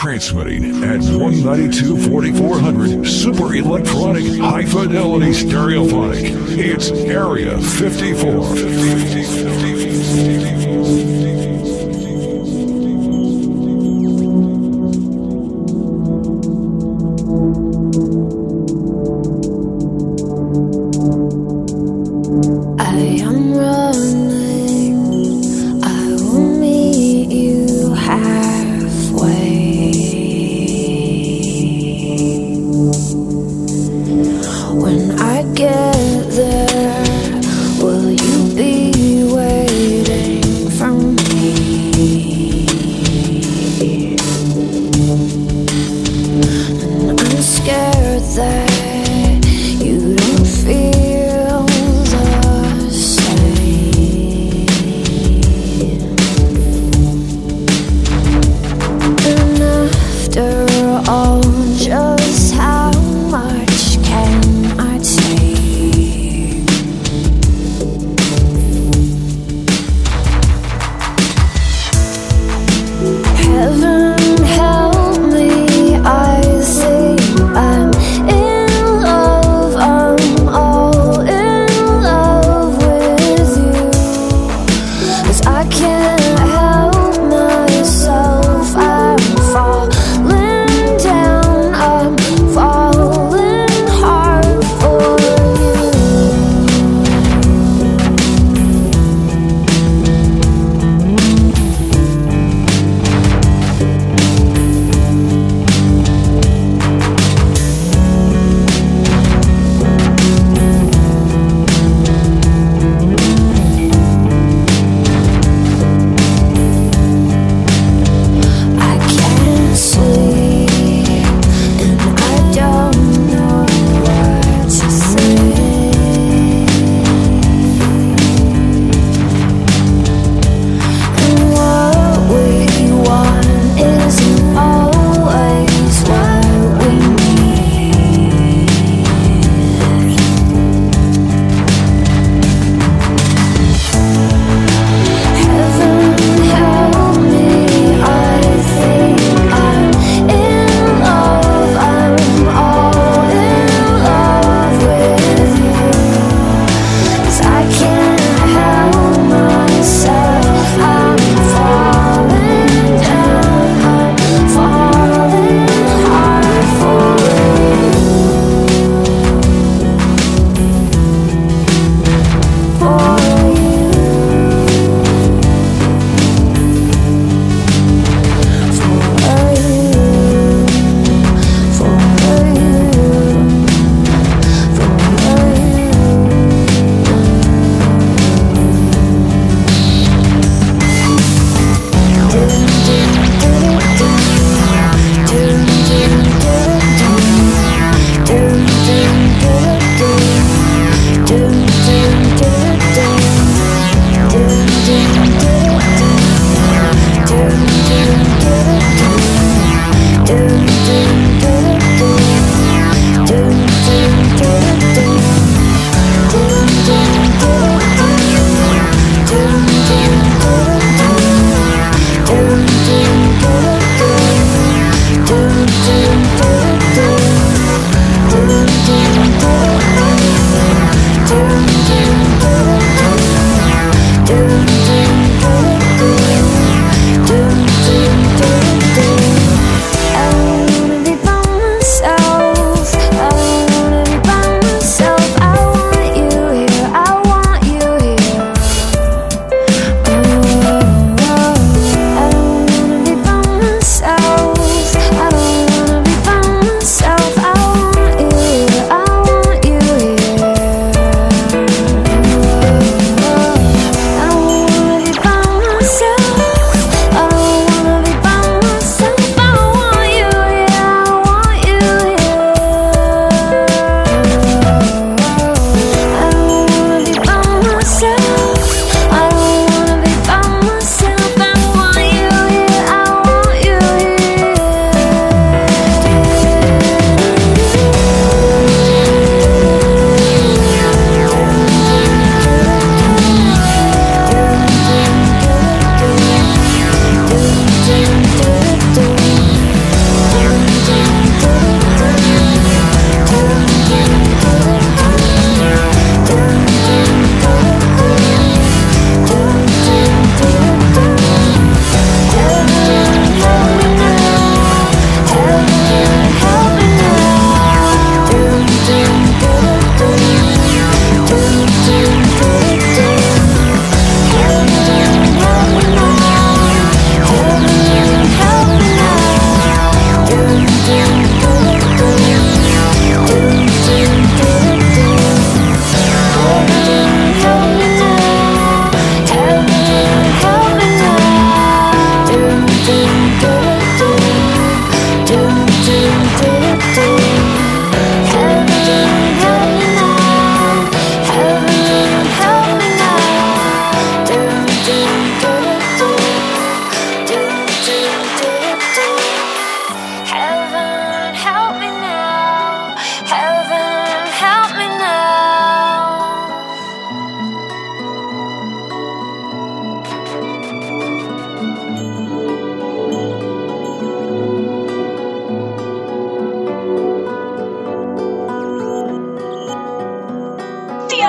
Transmitting at 192 4400 super electronic high fidelity stereophonic. It's Area 54. Heaven help me, I say I'm in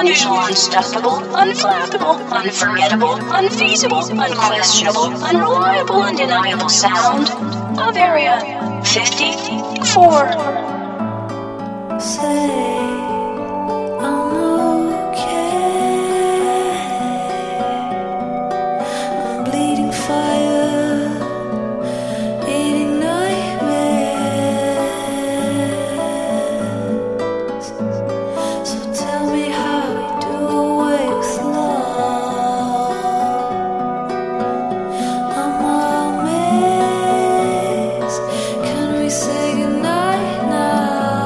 unusual, unstoppable, unflappable, unforgettable, unfeasible, unquestionable, unreliable, undeniable sound of Area 54. Say I'm okay. I'm bleeding fire, eating nightmares. So tell me how we do away with love. I'm amazed. Can we say goodnight now?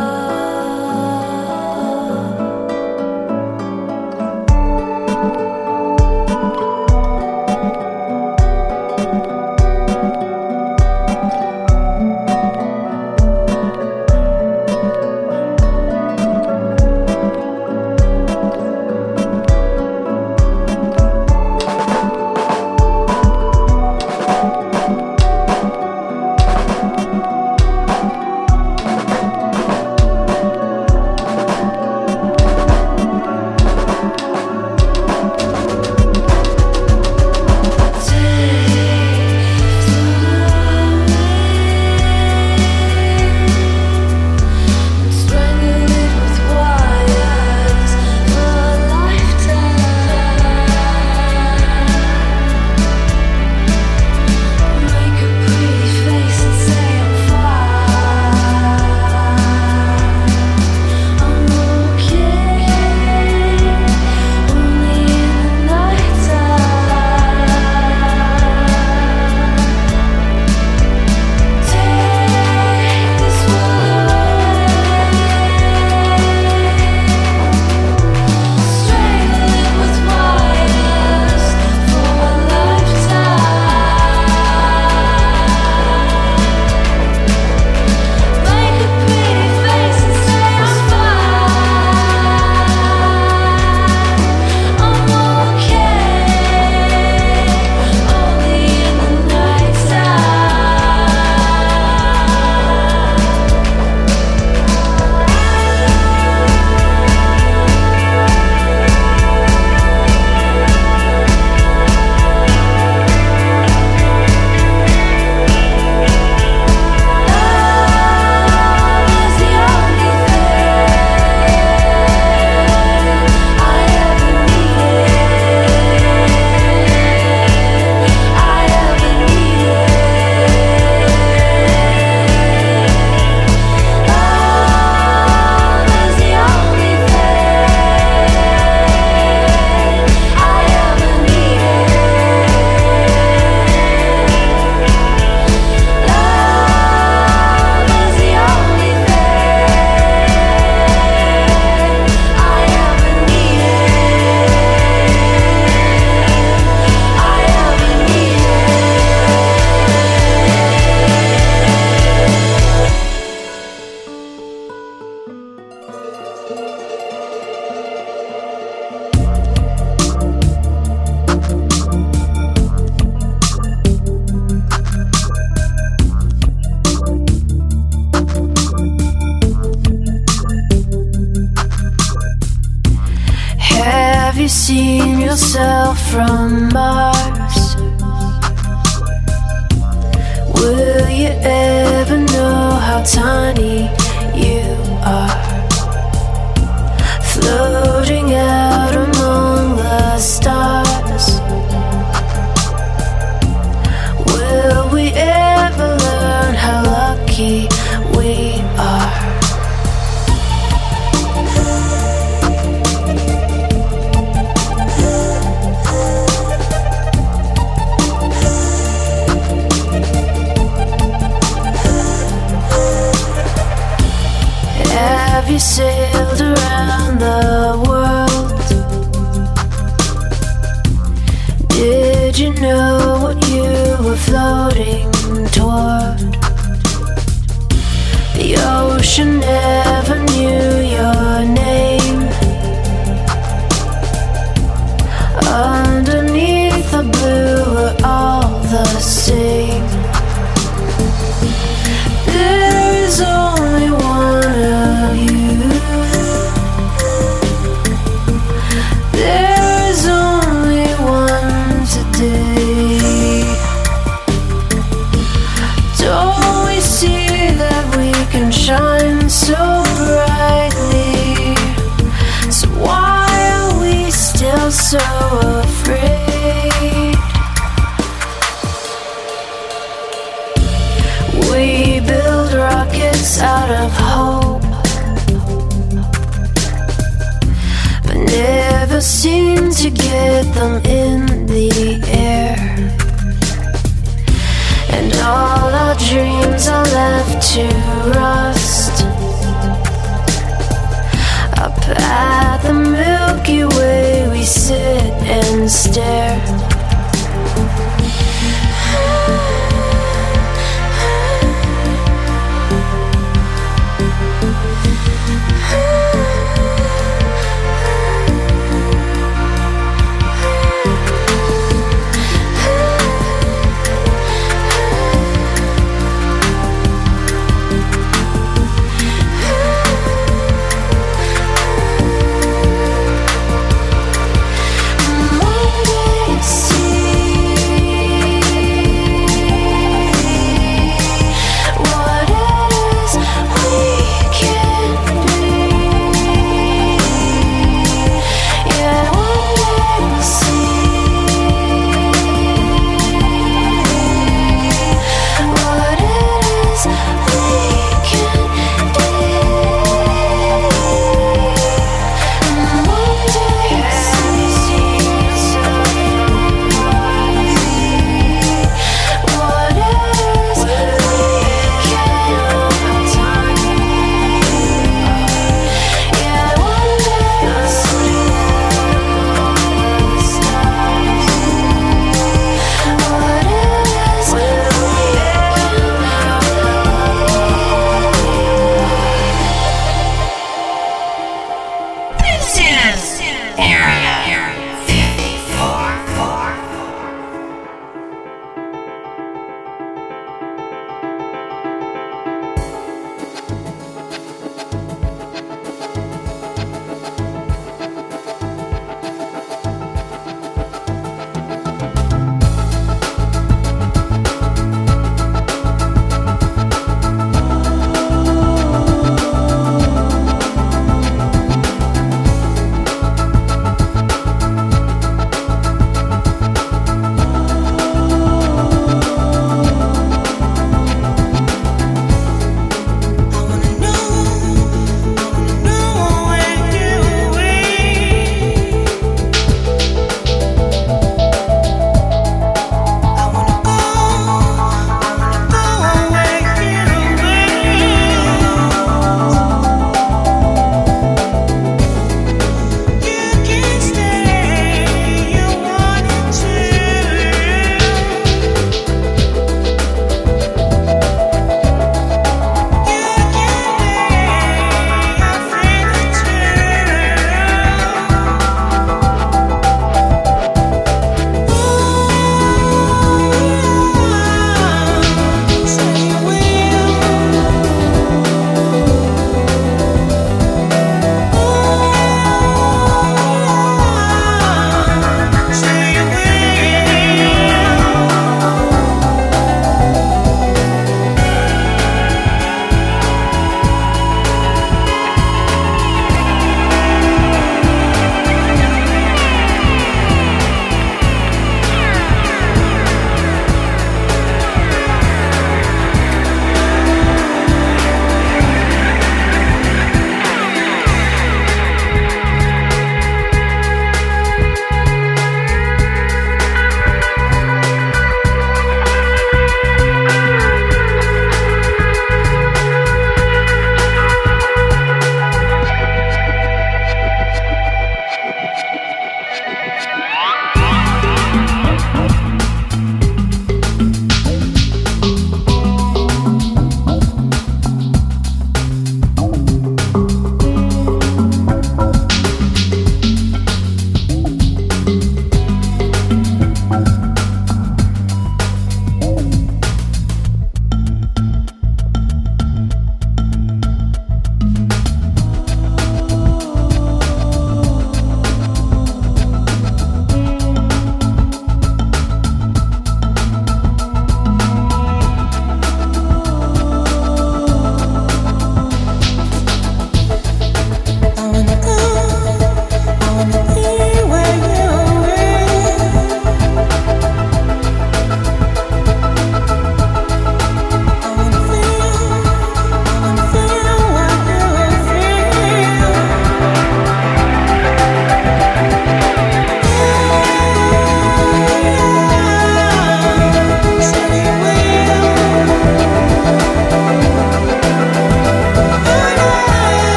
Have you seen yourself from Mars? Will you ever know how tiny you are? Floating out among the stars. Will we ever learn how lucky we are? Have you sailed around the world? Did you know what you were floating toward? The ocean never knew your name. Underneath the blue we're all the same. There is only one of you. so brightly. So why are we still so afraid? We build rockets out of hope, but never seem to get them in the air. And all our dreams are left to rust up at the Milky Way. We sit and stare.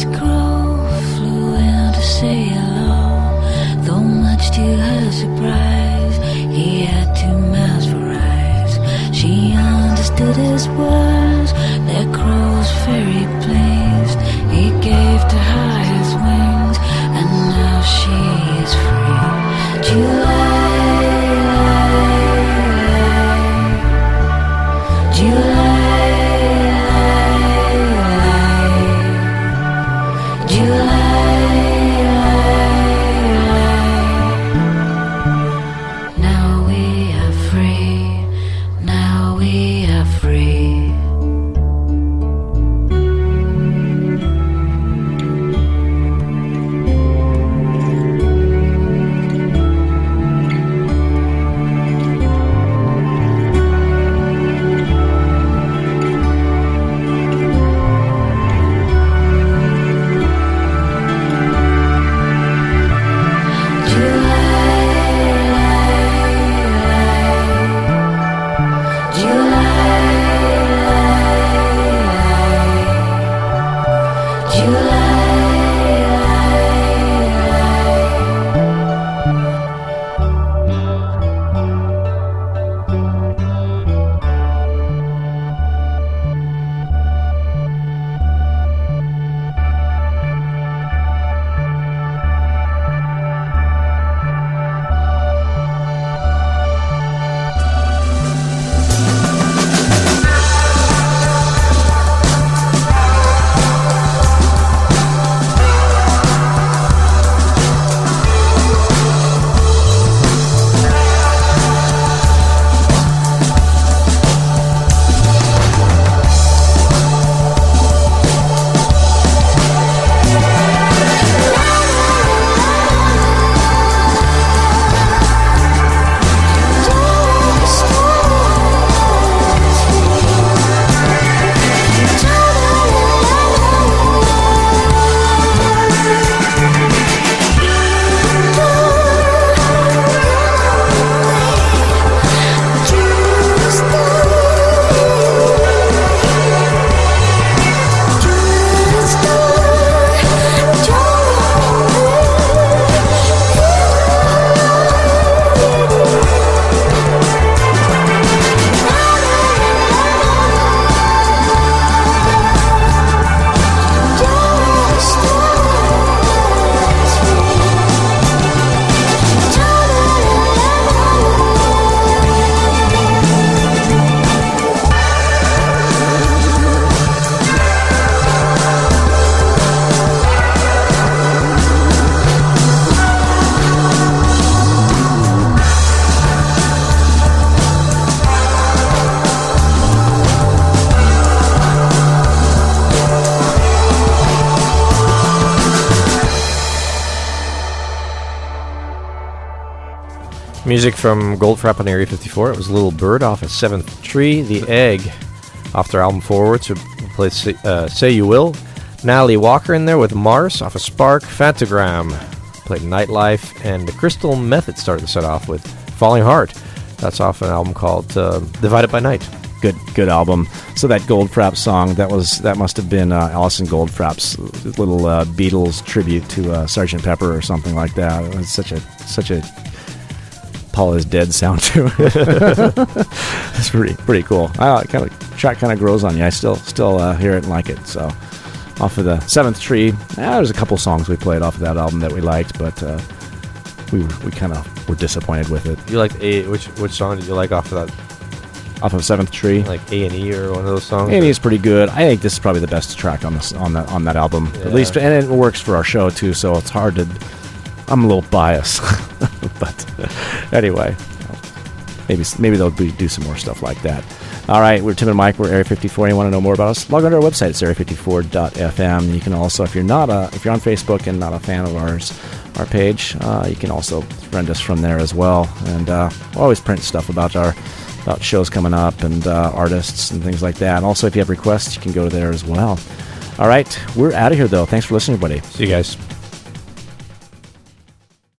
this crow flew in to say hello. Though much to her surprise, he had 2 mouths for eyes. She understood his words, their crows very pleased. He gave to her his wings, and now she is free. July, July. Music from Goldfrapp on Area 54. It was Little Bird off of 7th Tree. The Egg off their album Forward. So we played Say You Will. Natalie Walker in there with Mars off of Spark. Fantagram played Nightlife. And the Crystal Method started the set off with Falling Heart. That's off an album called Divided by Night. Good album. So that Goldfrapp song, that must have been Alison Goldfrapp's little Beatles tribute to Sgt. Pepper or something like that. It was such a Paul is Dead sound to it. It's pretty cool. Track kind of grows on you. I still hear it and like it. So off of the 7th Tree, there's a couple songs we played off of that album that we liked, but we kind of were disappointed with it. You liked which song did you like off of that? Off of 7th Tree, like A&E or one of those songs. A&E is pretty good. I think this is probably the best track on that album, yeah. At least, and it works for our show too. So it's hard to. I'm a little biased, but anyway, maybe they'll do some more stuff like that. All right, we're Tim and Mike. We're Area 54. You want to know more about us? Log on to our website. It's area54.fm. You can also, if you're on Facebook and not a fan of our page, you can also friend us from there as well. And we'll always print stuff about shows coming up and artists and things like that. And also, if you have requests, you can go there as well. All right, we're out of here though. Thanks for listening, everybody. See you guys.